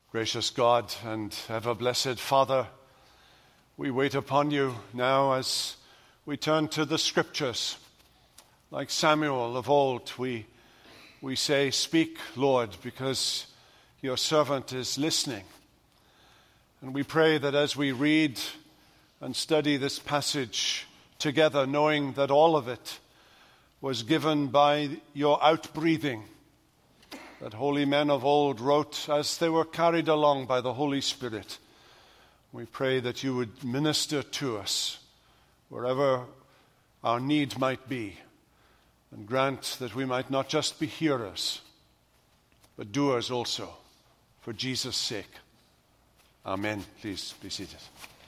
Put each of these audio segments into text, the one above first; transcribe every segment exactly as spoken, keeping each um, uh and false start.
Gracious God and ever-blessed Father, we wait upon you now as we turn to the Scriptures. Like Samuel of old, we, we say, "Speak, Lord, because your servant is listening." And we pray that as we read and study this passage together, knowing that all of it was given by your outbreathing, that holy men of old wrote as they were carried along by the Holy Spirit. We pray that you would minister to us wherever our need might be, and grant that we might not just be hearers, but doers also, for Jesus' sake. Amen. Please be seated.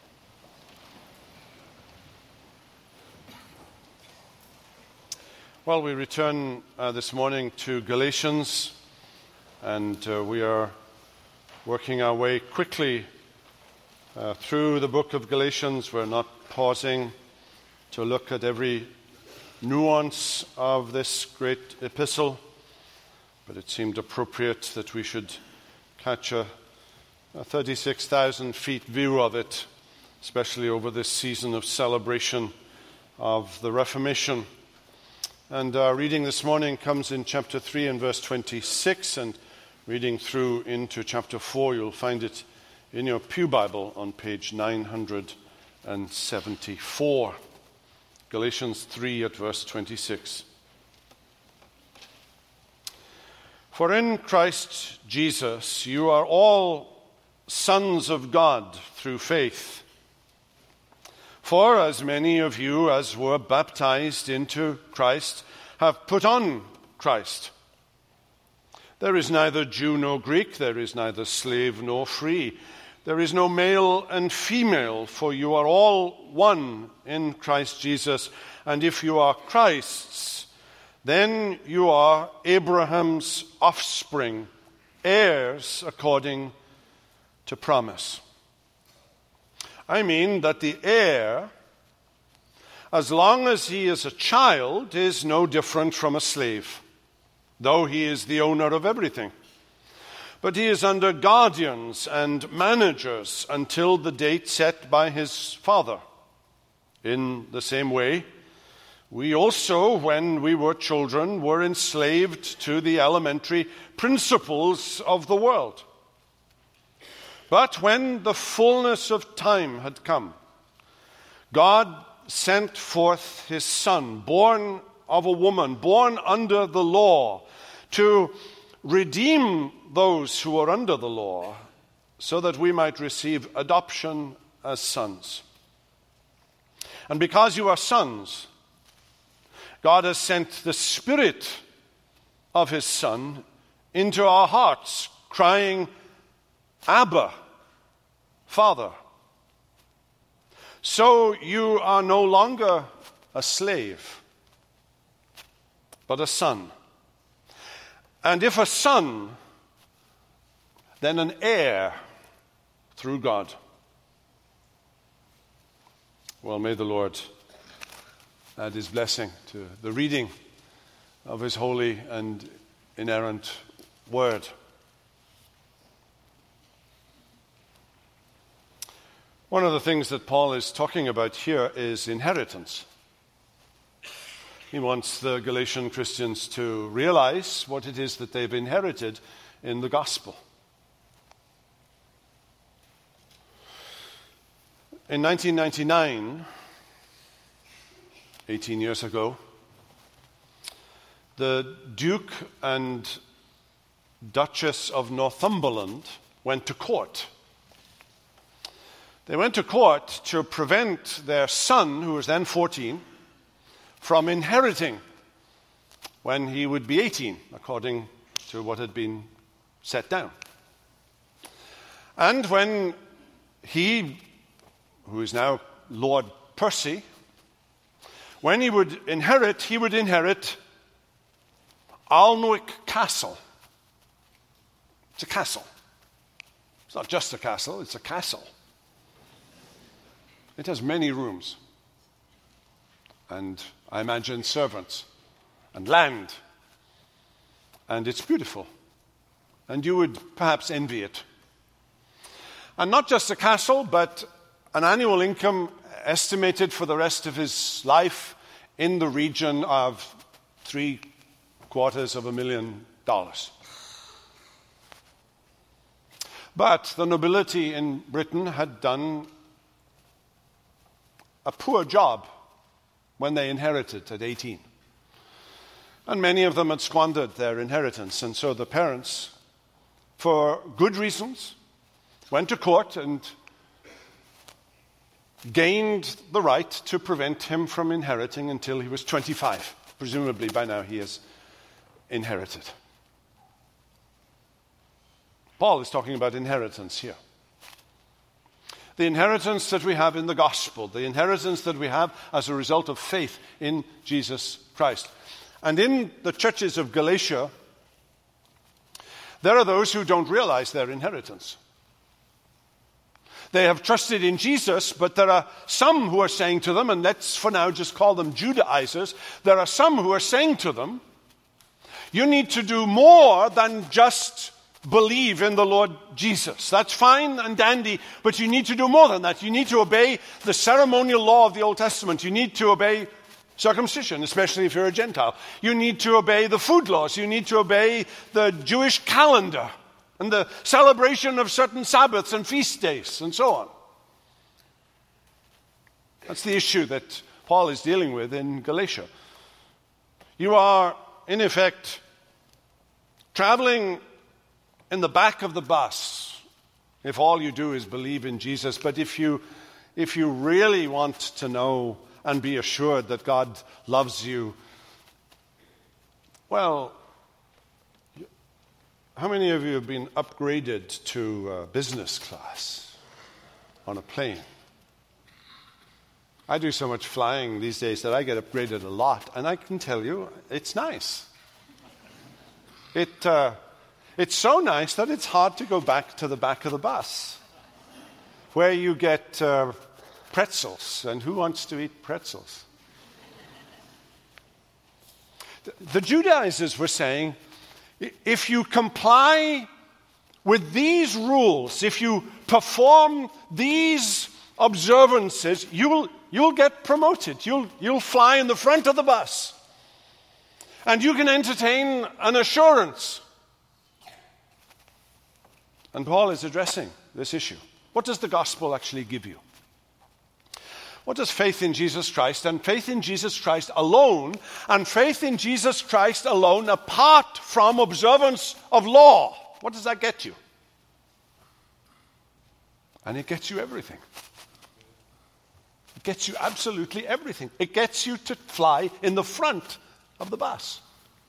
Well, we return uh, this morning to Galatians, and uh, we are working our way quickly uh, through the book of Galatians. We're not pausing to look at every nuance of this great epistle, but it seemed appropriate that we should catch a, a thirty-six thousand feet view of it, especially over this season of celebration of the Reformation. And our reading this morning comes in chapter three and verse twenty-six, and reading through into chapter four, you'll find it in your Pew Bible on page nine hundred seventy-four. Galatians three at verse twenty-six. For in Christ Jesus you are all sons of God through faith. For as many of you as were baptized into Christ have put on Christ. There is neither Jew nor Greek, there is neither slave nor free. There is no male and female, for you are all one in Christ Jesus. And if you are Christ's, then you are Abraham's offspring, heirs according to promise. I mean that the heir, as long as he is a child, is no different from a slave, though he is the owner of everything. But he is under guardians and managers until the date set by his father. In the same way, we also, when we were children, were enslaved to the elementary principles of the world. But when the fullness of time had come, God sent forth his Son, born of a woman, born under the law, to redeem those who are under the law, so that we might receive adoption as sons. And because you are sons, God has sent the Spirit of his Son into our hearts, crying, "Abba, Father." So you are no longer a slave, but a son. And if a son, then an heir through God. Well, may the Lord add his blessing to the reading of his holy and inerrant word. One of the things that Paul is talking about here is inheritance. He wants the Galatian Christians to realize what it is that they've inherited in the gospel. In nineteen ninety-nine, eighteen years ago, the Duke and Duchess of Northumberland went to court. They went to court to prevent their son, who was then fourteen, from inheriting when he would be eighteen, according to what had been set down. And when he, who is now Lord Percy, when he would inherit, he would inherit Alnwick Castle. It's a castle. It's not just a castle, it's a castle. It has many rooms, and I imagine servants, and land, and it's beautiful, and you would perhaps envy it. And not just a castle, but an annual income estimated for the rest of his life in the region of three quarters of a million dollars. But the nobility in Britain had done a poor job when they inherited at eighteen. And many of them had squandered their inheritance. And so the parents, for good reasons, went to court and gained the right to prevent him from inheriting until he was twenty-five. Presumably by now he has inherited. Paul is talking about inheritance here. The inheritance that we have in the gospel, the inheritance that we have as a result of faith in Jesus Christ. And in the churches of Galatia, there are those who don't realize their inheritance. They have trusted in Jesus, but there are some who are saying to them, and let's for now just call them Judaizers, there are some who are saying to them, you need to do more than just believe in the Lord Jesus. That's fine and dandy, but you need to do more than that. You need to obey the ceremonial law of the Old Testament. You need to obey circumcision, especially if you're a Gentile. You need to obey the food laws. You need to obey the Jewish calendar and the celebration of certain Sabbaths and feast days and so on. That's the issue that Paul is dealing with in Galatia. You are, in effect, traveling in the back of the bus if all you do is believe in Jesus. But if you, if you really want to know and be assured that God loves you, well, how many of you have been upgraded to uh, business class on a plane? I do so much flying these days that I get upgraded a lot, and I can tell you, it's nice. It, uh, it's so nice that it's hard to go back to the back of the bus, where you get uh, pretzels, and who wants to eat pretzels? The Judaizers were saying, if you comply with these rules, if you perform these observances, you will, you'll get promoted. You'll, you'll fly in the front of the bus. And you can entertain an assurance. And Paul is addressing this issue. What does the gospel actually give you? What does faith in Jesus Christ, and faith in Jesus Christ alone, and faith in Jesus Christ alone apart from observance of law, what does that get you? And it gets you everything. It gets you absolutely everything. It gets you to fly in the front of the bus.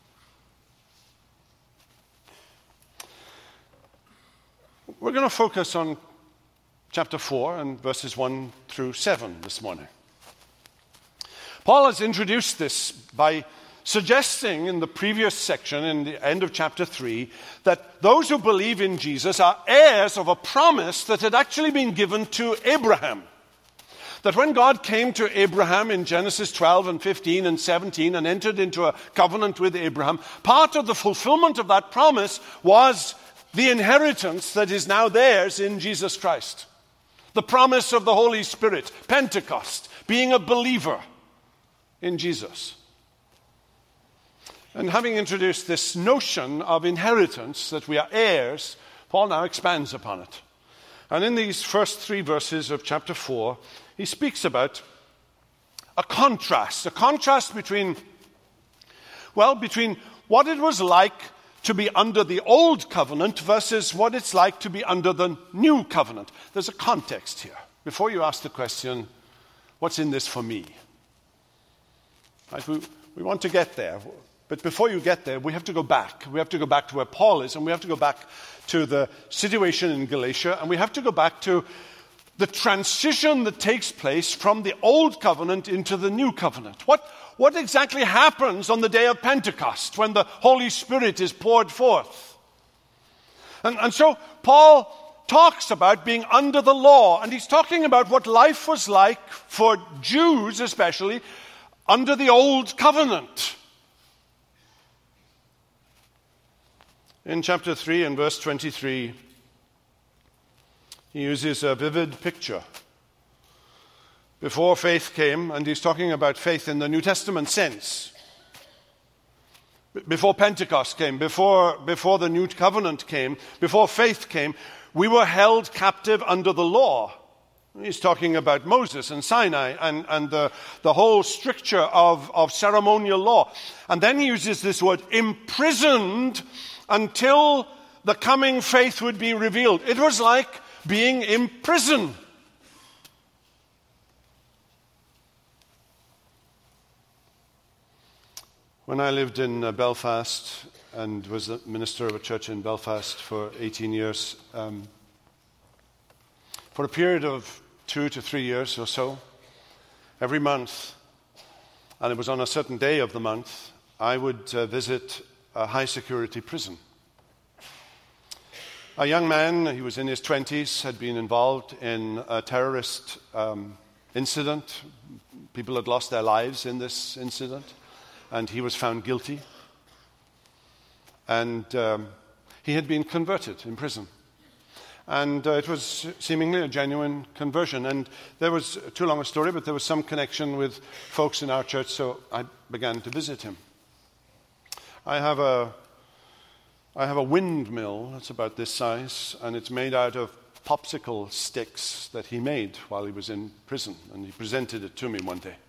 We're going to focus on chapter four and verses one through seven this morning. Paul has introduced this by suggesting in the previous section, in the end of chapter three, that those who believe in Jesus are heirs of a promise that had actually been given to Abraham. That when God came to Abraham in Genesis twelve and fifteen and seventeen and entered into a covenant with Abraham, part of the fulfillment of that promise was the inheritance that is now theirs in Jesus Christ. The promise of the Holy Spirit, Pentecost, being a believer in Jesus. And having introduced this notion of inheritance, that we are heirs, Paul now expands upon it. And in these first three verses of chapter four, he speaks about a contrast, a contrast between, well, between what it was like to be under the old covenant versus what it's like to be under the new covenant. There's a context here. Before you ask the question, what's in this for me? Right? We, we want to get there. But before you get there, we have to go back. We have to go back to where Paul is, and we have to go back to the situation in Galatia, and we have to go back to the transition that takes place from the old covenant into the new covenant. What, what exactly happens on the day of Pentecost when the Holy Spirit is poured forth? And, and so Paul talks about being under the law, and he's talking about what life was like for Jews especially under the old covenant. In chapter three and verse twenty-three, He uses a vivid picture. Before faith came, and he's talking about faith in the New Testament sense. Before Pentecost came, before, before the New Covenant came, before faith came, we were held captive under the law. He's talking about Moses and Sinai and, and the, the whole stricture of, of ceremonial law. And then he uses this word, imprisoned until the coming faith would be revealed. It was like being in prison. When I lived in uh, Belfast and was the minister of a church in Belfast for eighteen years, um, for a period of two to three years or so, every month, and it was on a certain day of the month, I would uh, visit a high-security prison. A young man, he was in his twenties, had been involved in a terrorist um, incident. People had lost their lives in this incident, and he was found guilty. And um, he had been converted in prison. And uh, it was seemingly a genuine conversion. And there was, too long a story, but there was some connection with folks in our church, so I began to visit him. I have a, I have a windmill that's about this size, and it's made out of popsicle sticks that he made while he was in prison, and he presented it to me one day.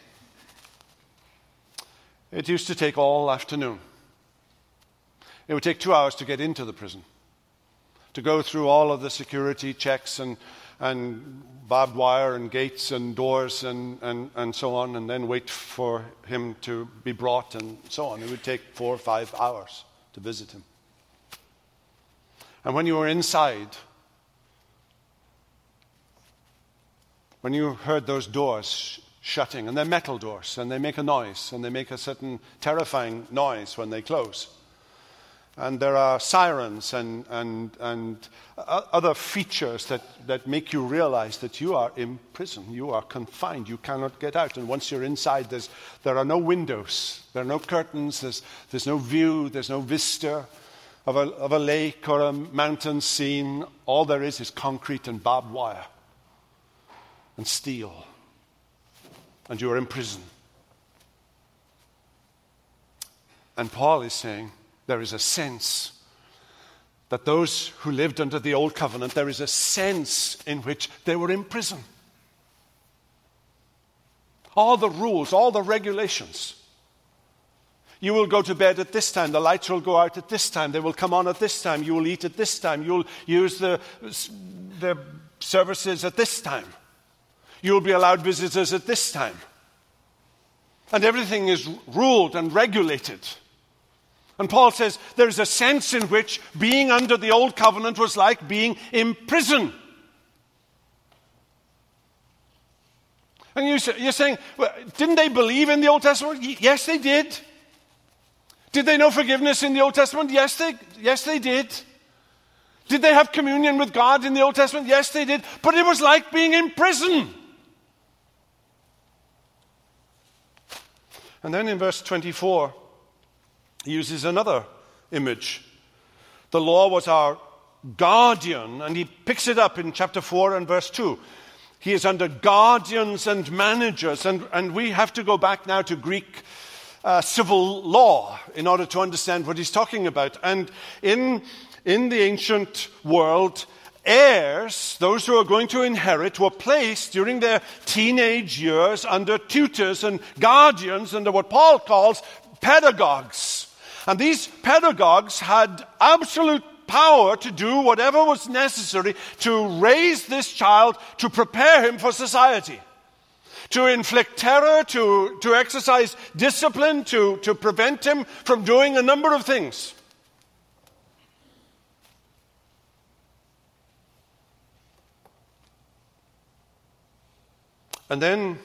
It used to take all afternoon. It would take two hours to get into the prison, to go through all of the security checks and, and barbed wire and gates and doors and, and, and so on, and then wait for him to be brought and so on. It would take four or five hours to visit him. And when you were inside, when you heard those doors shutting, and they're metal doors, and they make a noise, and they make a certain terrifying noise when they close. And there are sirens and, and, and other features that, that make you realize that you are in prison. You are confined. You cannot get out. And once you're inside, there's, there are no windows. There are no curtains. There's, there's no view. There's no vista of a, of a lake or a mountain scene. All there is is concrete and barbed wire and steel. And you are in prison. And Paul is saying, there is a sense that those who lived under the old covenant, there is a sense in which they were in prison. All the rules, all the regulations. You will go to bed at this time. The lights will go out at this time. They will come on at this time. You will eat at this time. You will use the, the services at this time. You will be allowed visitors at this time. And everything is ruled and regulated. And Paul says there is a sense in which being under the old covenant was like being in prison. And you, you're saying, well, didn't they believe in the Old Testament? Yes, they did. Did they know forgiveness in the Old Testament? Yes, they, yes, they did. Did they have communion with God in the Old Testament? Yes, they did. But it was like being in prison. And then in verse twenty-four, he uses another image. The law was our guardian, and he picks it up in chapter four and verse two. He is under guardians and managers, and, and we have to go back now to Greek uh, civil law in order to understand what he's talking about. And in, in the ancient world, heirs, those who are going to inherit, were placed during their teenage years under tutors and guardians, under what Paul calls pedagogues. And these pedagogues had absolute power to do whatever was necessary to raise this child, to prepare him for society, to inflict terror, to, to exercise discipline, to, to prevent him from doing a number of things. And then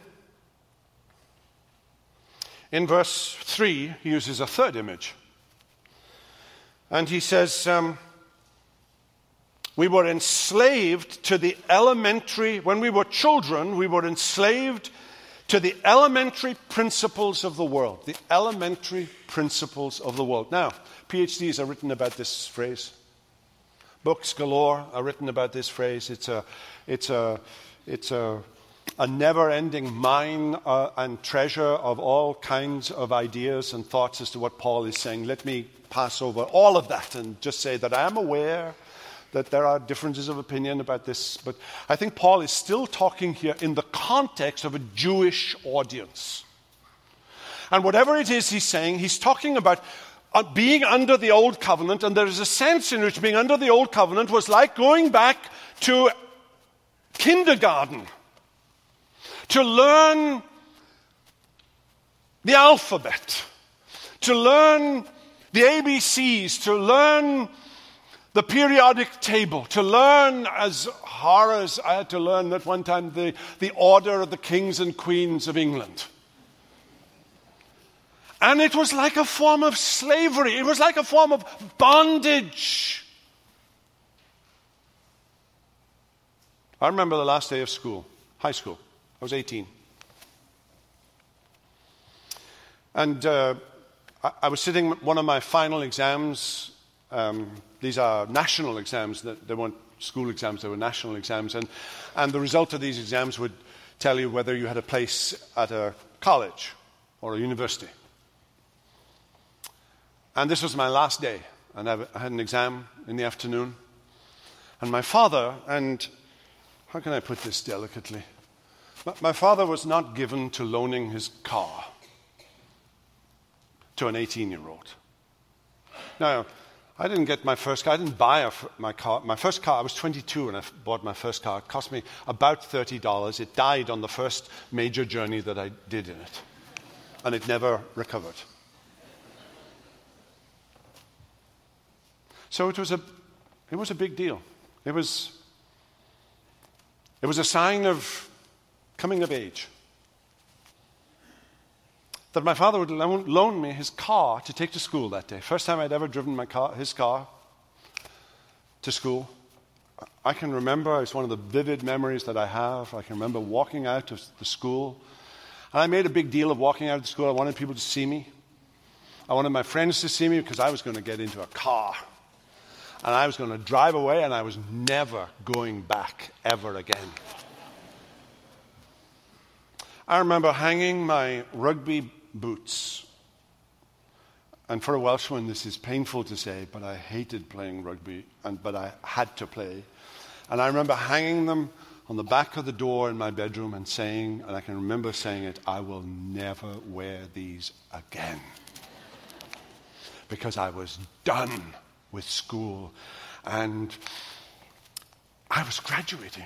in verse three, he uses a third image. And he says, um, we were enslaved to the elementary, when we were children, we were enslaved to the elementary principles of the world. The elementary principles of the world. Now, PhDs are written about this phrase. Books galore are written about this phrase. It's a, it's a, it's a, a never-ending mine uh, and treasure of all kinds of ideas and thoughts as to what Paul is saying. Let me pass over all of that and just say that I am aware that there are differences of opinion about this, but I think Paul is still talking here in the context of a Jewish audience. And whatever it is he's saying, he's talking about Uh, being under the old covenant, and there is a sense in which being under the old covenant was like going back to kindergarten to learn the alphabet, to learn the A B Cs, to learn the periodic table, to learn, as horrors, I had to learn at one time the, the order of the kings and queens of England. And it was like a form of slavery. It was like a form of bondage. I remember the last day of school, high school. I was eighteen. And uh, I, I was sitting one of my final exams. Um, these are national exams. They weren't school exams. They were national exams. And, and the result of these exams would tell you whether you had a place at a college or a university. And this was my last day, and I had an exam in the afternoon. And my father, and how can I put this delicately? My father was not given to loaning his car to an eighteen-year-old. Now, I didn't get my first car. I didn't buy a, my car. My first car, I was twenty-two when I bought my first car. It cost me about thirty dollars. It died on the first major journey that I did in it. And it never recovered. So it was a, it was a big deal. It was, it was a sign of coming of age. That my father would loan, loan me his car to take to school that day. First time I'd ever driven my car, his car to school. I can remember, it's one of the vivid memories that I have. I can remember walking out of the school. And I made a big deal of walking out of the school. I wanted people to see me. I wanted my friends to see me because I was going to get into a car. And I was going to drive away, and I was never going back ever again. I remember hanging my rugby boots. And for a Welshman, this is painful to say, but I hated playing rugby, and but I had to play. And I remember hanging them on the back of the door in my bedroom and saying, and I can remember saying it, I will never wear these again. Because I was done with school, and I was graduating.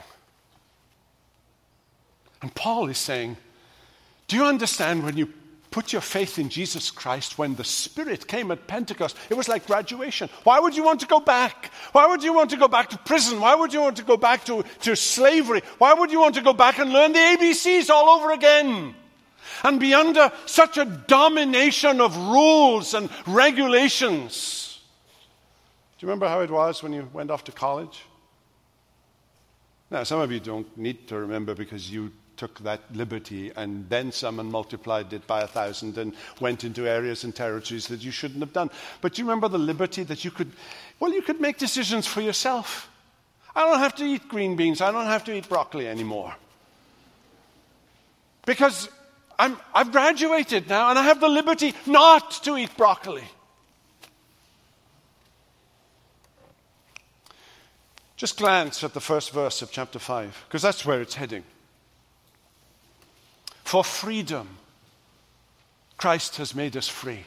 And Paul is saying, do you understand when you put your faith in Jesus Christ, when the Spirit came at Pentecost, it was like graduation. Why would you want to go back? Why would you want to go back to prison? Why would you want to go back to, to slavery? Why would you want to go back and learn the A B Cs all over again? And be under such a domination of rules and regulations. Do you remember how it was when you went off to college? Now, some of you don't need to remember because you took that liberty and then some and multiplied it by a thousand and went into areas and territories that you shouldn't have done. But do you remember the liberty that you could, well, you could make decisions for yourself. I don't have to eat green beans. I don't have to eat broccoli anymore. Because I'm, I've graduated now and I have the liberty not to eat broccoli. Just glance at the first verse of chapter five, because that's where it's heading. For freedom, Christ has made us free.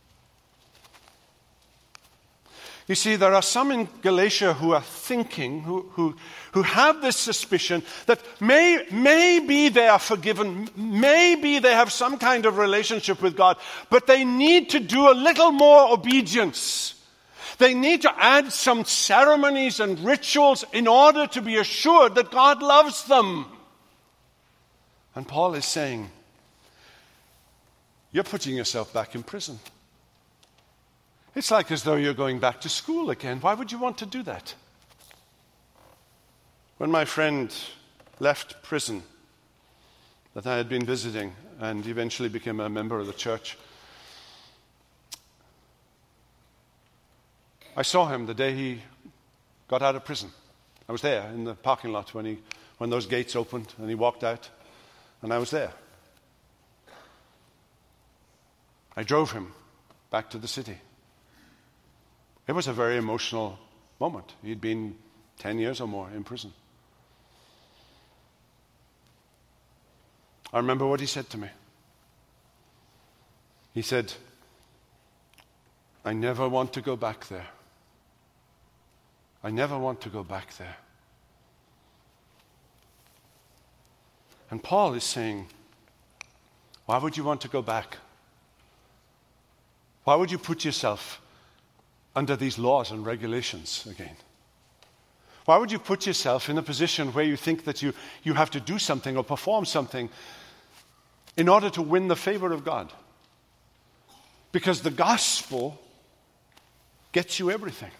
You see, there are some in Galatia who are thinking, who, who, who have this suspicion that may, maybe they are forgiven, maybe they have some kind of relationship with God, but they need to do a little more obedience. They need to add some ceremonies and rituals in order to be assured that God loves them. And Paul is saying, you're putting yourself back in prison. It's like as though you're going back to school again. Why would you want to do that? When my friend left prison that I had been visiting and eventually became a member of the church, I saw him the day he got out of prison. I was there in the parking lot when he, when those gates opened and he walked out, and I was there. I drove him back to the city. It was a very emotional moment. He'd been ten years or more in prison. I remember what he said to me. He said, I never want to go back there. I never want to go back there. And Paul is saying, why would you want to go back? Why would you put yourself under these laws and regulations again? Why would you put yourself in a position where you think that you, you have to do something or perform something in order to win the favor of God? Because the gospel gets you everything.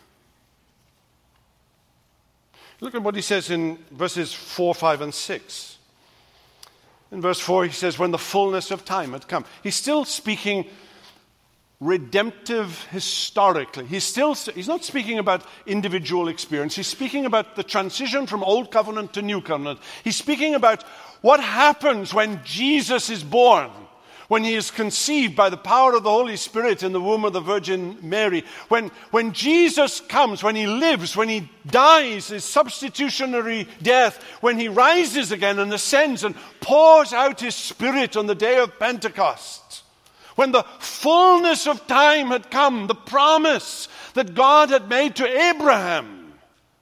Look at what he says in verses four, five, and six. In verse four, he says, when the fullness of time had come. He's still speaking redemptive historically. He's still, he's not speaking about individual experience. He's speaking about the transition from old covenant to new covenant. He's speaking about what happens when Jesus is born, when he is conceived by the power of the Holy Spirit in the womb of the Virgin Mary. When, when Jesus comes, when he lives, when he dies his substitutionary death, when he rises again and ascends and pours out his Spirit on the day of Pentecost. When the fullness of time had come, the promise that God had made to Abraham.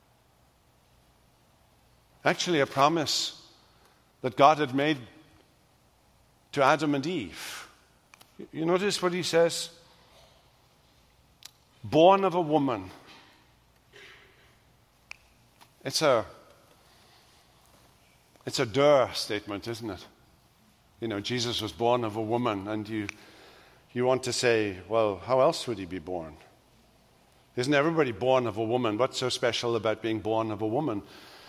Actually, a promise that God had made to Adam and Eve. You notice what he says? Born of a woman. It's a, it's a der statement, isn't it? You know, Jesus was born of a woman, and you... You want to say, well, how else would he be born? Isn't everybody born of a woman? What's so special about being born of a woman?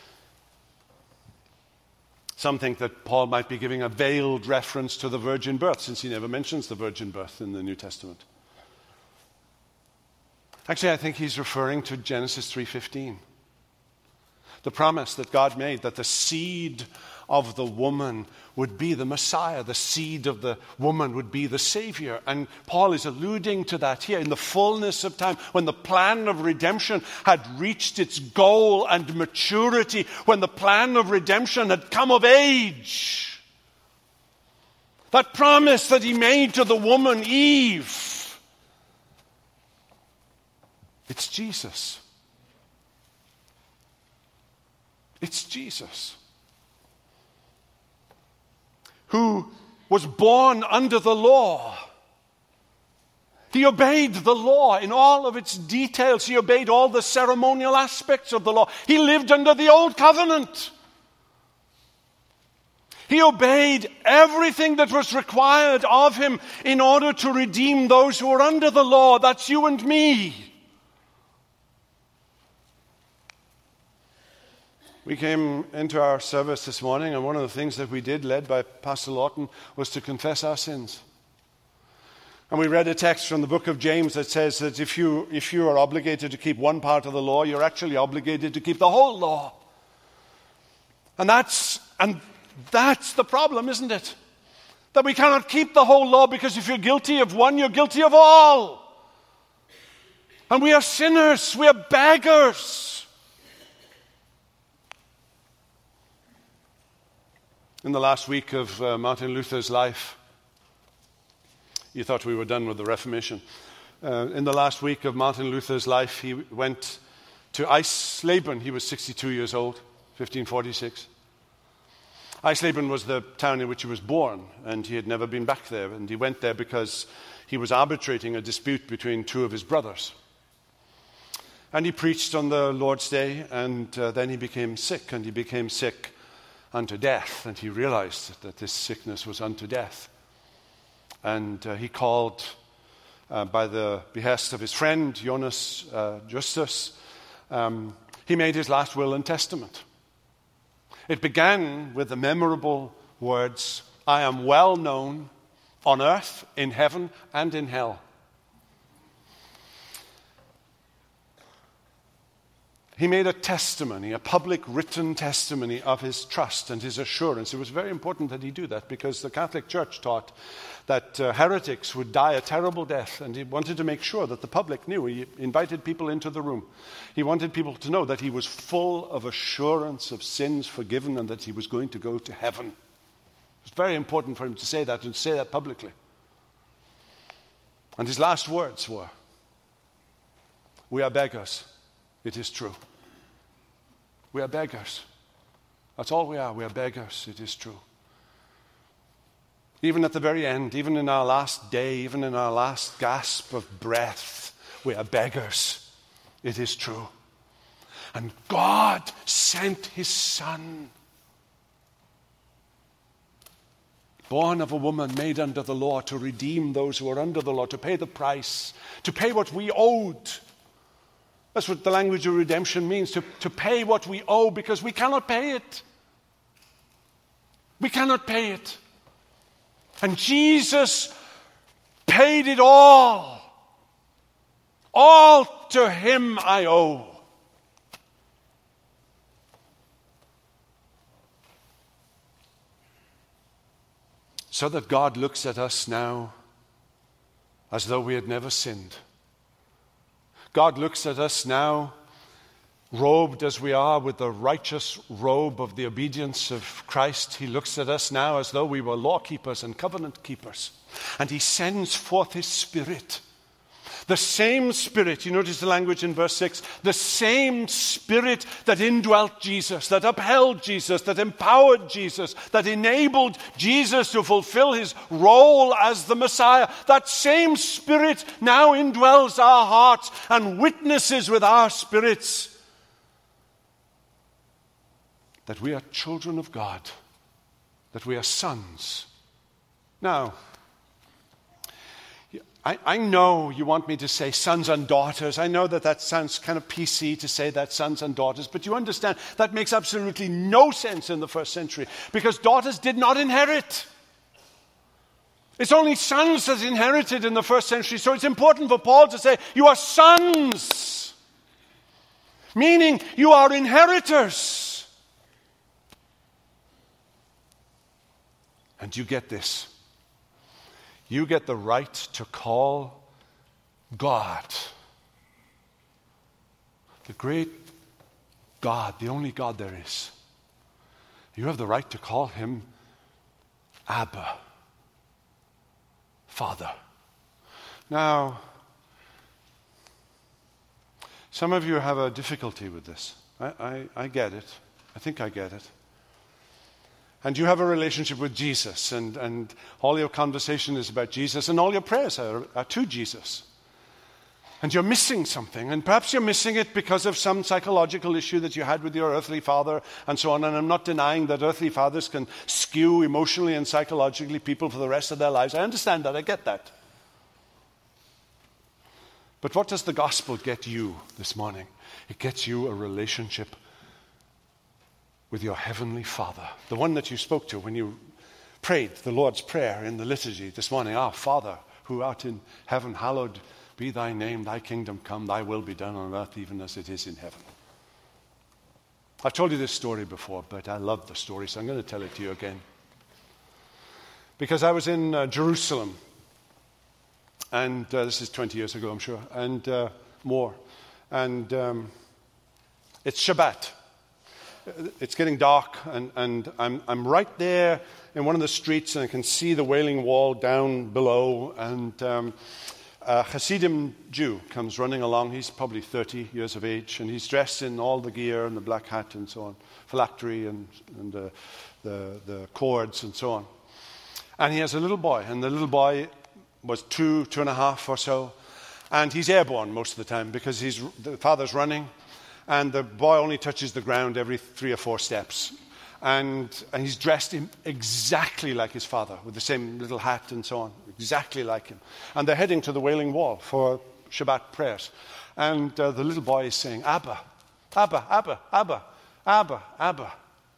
Some think that Paul might be giving a veiled reference to the virgin birth, since he never mentions the virgin birth in the New Testament. Actually, I think he's referring to Genesis three fifteen. The promise that God made that the seed of the woman would be the Messiah. The seed of the woman would be the Savior. And Paul is alluding to that here in the fullness of time, when the plan of redemption had reached its goal and maturity, when the plan of redemption had come of age. That promise that he made to the woman Eve. It's Jesus. It's Jesus, who was born under the law. He obeyed the law in all of its details. He obeyed all the ceremonial aspects of the law. He lived under the old covenant. He obeyed everything that was required of him in order to redeem those who were under the law. That's you and me. We came into our service this morning, and one of the things that we did, led by Pastor Lawton, was to confess our sins. And we read a text from the book of James that says that if you, if you are obligated to keep one part of the law, you're actually obligated to keep the whole law. And that's, and that's the problem, isn't it? That we cannot keep the whole law, because if you're guilty of one, you're guilty of all. And we are sinners. We are beggars. In the last week of uh, Martin Luther's life, you thought we were done with the Reformation. Uh, in the last week of Martin Luther's life, he went to Eisleben. He was sixty-two years old, fifteen forty-six. Eisleben was the town in which he was born, and he had never been back there. And he went there because he was arbitrating a dispute between two of his brothers. And he preached on the Lord's Day, and uh, then he became sick, and he became sick unto death, and he realized that this sickness was unto death. And uh, he called, uh, by the behest of his friend, Jonas uh, Justus, um, he made his last will and testament. It began with the memorable words, I am well known on earth, in heaven, and in hell. he made a testimony, a public written testimony of his trust and his assurance. It was very important that he do that because the Catholic Church taught that uh, heretics would die a terrible death, and he wanted to make sure that the public knew. He invited people into the room. He wanted people to know that he was full of assurance of sins forgiven and that he was going to go to heaven. It was very important for him to say that and to say that publicly. And his last words were, "We are beggars. It is true. We are beggars. That's all we are. We are beggars. It is true." Even at the very end, even in our last day, even in our last gasp of breath, we are beggars. It is true. And God sent his Son, born of a woman, made under the law, to redeem those who are under the law, to pay the price, to pay what we owed. That's what the language of redemption means, to, to pay what we owe, because we cannot pay it. We cannot pay it. And Jesus paid it all. All to him I owe. So that God looks at us now as though we had never sinned. God looks at us now, robed as we are with the righteous robe of the obedience of Christ. He looks at us now as though we were law keepers and covenant keepers. And he sends forth his Spirit. The same Spirit, you notice the language in verse six, the same Spirit that indwelt Jesus, that upheld Jesus, that empowered Jesus, that enabled Jesus to fulfill his role as the Messiah. That same Spirit now indwells our hearts and witnesses with our spirits that we are children of God, that we are sons. Now, I, I know you want me to say sons and daughters. I know that that sounds kind of P C to say that, sons and daughters, but you understand that makes absolutely no sense in the first century because daughters did not inherit. It's only sons that inherited in the first century, so it's important for Paul to say, you are sons, meaning you are inheritors. And you get this. You get the right to call God, the great God, the only God there is. You have the right to call him Abba, Father. Now, some of you have a difficulty with this. I, I, I get it. I think I get it. And you have a relationship with Jesus, and, and all your conversation is about Jesus, and all your prayers are, are to Jesus. And you're missing something, and perhaps you're missing it because of some psychological issue that you had with your earthly father, and so on. And I'm not denying that earthly fathers can skew emotionally and psychologically people for the rest of their lives. I understand that, I get that. But what does the gospel get you this morning? It gets you a relationship with your heavenly Father, the one that you spoke to when you prayed the Lord's Prayer in the liturgy this morning. Our Father, who art in heaven, hallowed be thy name, thy kingdom come, thy will be done on earth even as it is in heaven. I've told you this story before, but I love the story, so I'm going to tell it to you again. Because I was in uh, Jerusalem, and uh, this is twenty years ago, I'm sure, and uh, more. And um, it's Shabbat. It's getting dark, and, and I'm, I'm right there in one of the streets, and I can see the Wailing Wall down below, and um, a Hasidim Jew comes running along. He's probably thirty years of age, and he's dressed in all the gear and the black hat and so on, phylactery and, and uh, the, the cords and so on. And he has a little boy, and the little boy was two, two and a half or so, and he's airborne most of the time because he's, the father's running, and the boy only touches the ground every three or four steps. And, and he's dressed in exactly like his father, with the same little hat and so on, exactly like him. And they're heading to the Wailing Wall for Shabbat prayers. And uh, the little boy is saying, Abba, Abba, Abba, Abba, Abba, Abba.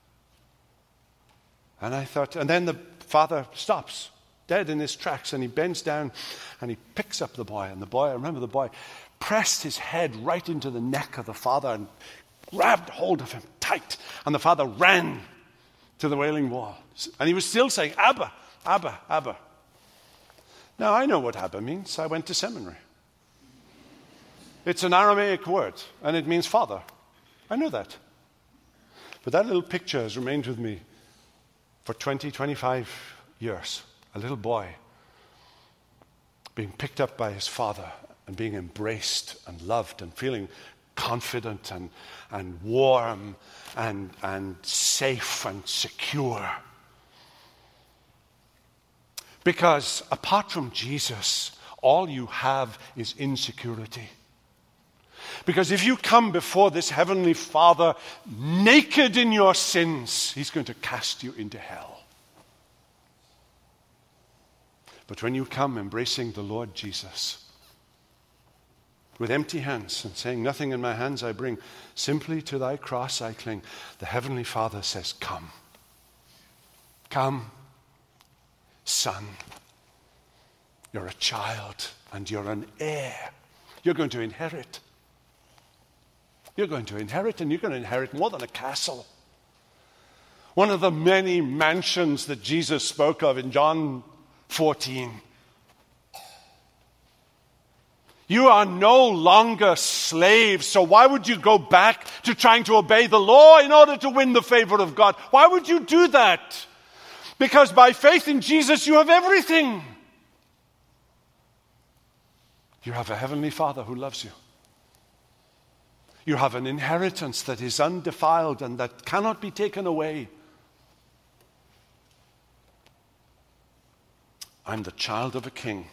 And I thought, and then the father stops, dead in his tracks, and he bends down and he picks up the boy. And the boy, I remember the boy, pressed his head right into the neck of the father and grabbed hold of him tight, and the father ran to the Wailing Wall. And he was still saying, Abba, Abba, Abba. Now, I know what Abba means. I went to seminary. It's an Aramaic word, and it means father. I know that. But that little picture has remained with me for twenty, twenty-five years. A little boy being picked up by his father and being embraced and loved and feeling confident and, and warm and, and safe and secure. Because apart from Jesus, all you have is insecurity. Because if you come before this Heavenly Father naked in your sins, He's going to cast you into hell. But when you come embracing the Lord Jesus, with empty hands and saying, nothing in my hands I bring, simply to thy cross I cling, the Heavenly Father says, come. Come, son. You're a child and you're an heir. You're going to inherit. You're going to inherit, and you're going to inherit more than a castle. One of the many mansions that Jesus spoke of in John fourteen. You are no longer slaves, so why would you go back to trying to obey the law in order to win the favor of God? Why would you do that? Because by faith in Jesus, you have everything. You have a Heavenly Father who loves you. You have an inheritance that is undefiled and that cannot be taken away. I'm the child of a king.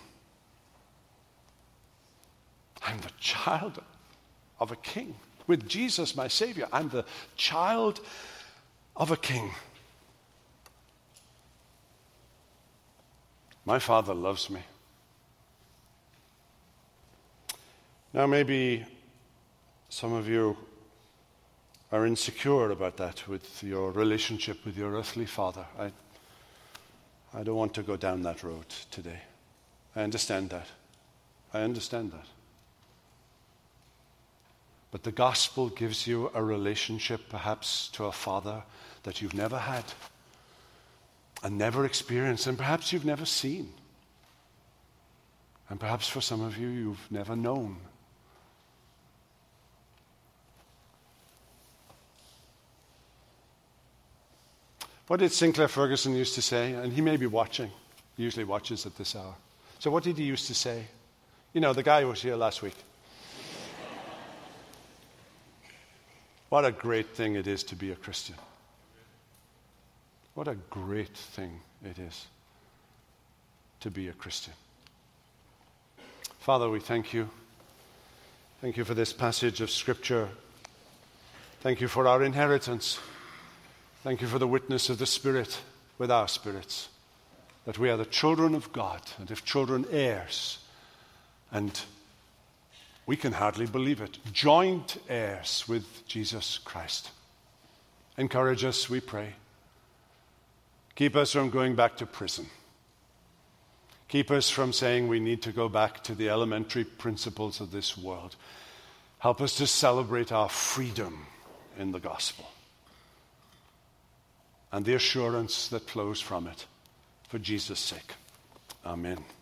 I'm the child of a king. With Jesus, my Savior, I'm the child of a king. My Father loves me. Now, maybe some of you are insecure about that with your relationship with your earthly father. I, I don't want to go down that road today. I understand that. I understand that. But the gospel gives you a relationship perhaps to a father that you've never had and never experienced, and perhaps you've never seen. And perhaps for some of you, you've never known. What did Sinclair Ferguson used to say? And he may be watching. He usually watches at this hour. So what did he used to say? You know, the guy who was here last week. What a great thing it is to be a Christian. What a great thing it is to be a Christian. Father, we thank you. Thank you for this passage of Scripture. Thank you for our inheritance. Thank you for the witness of the Spirit with our spirits, that we are the children of God, and if children, heirs, and we can hardly believe it, joint heirs with Jesus Christ. Encourage us, we pray. Keep us from going back to prison. Keep us from saying we need to go back to the elementary principles of this world. Help us to celebrate our freedom in the gospel and the assurance that flows from it, for Jesus' sake. Amen.